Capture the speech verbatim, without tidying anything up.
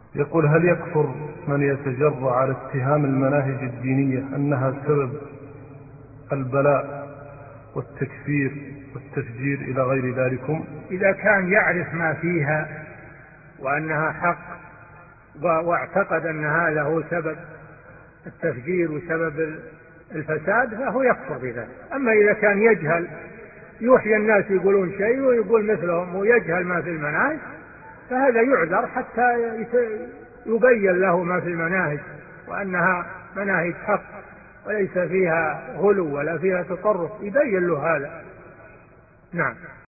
يقول: هل يكفر من يتجرأ على اتهام المناهج الدينية أنها سبب البلاء والتكفير والتفجير إلى غير ذلكم؟ إذا كان يعرف ما فيها وأنها حق واعتقد أن هذا هو سبب التفجير وسبب الفساد فهو يكفر بذلك. أما إذا كان يجهل، يوحي الناس يقولون شيء ويقول مثلهم ويجهل ما في المناهج، فهذا يعذر حتى يبين له ما في المناهج وأنها مناهج حق وليس فيها غلو ولا فيها تطرف، يبين له هذا. نعم.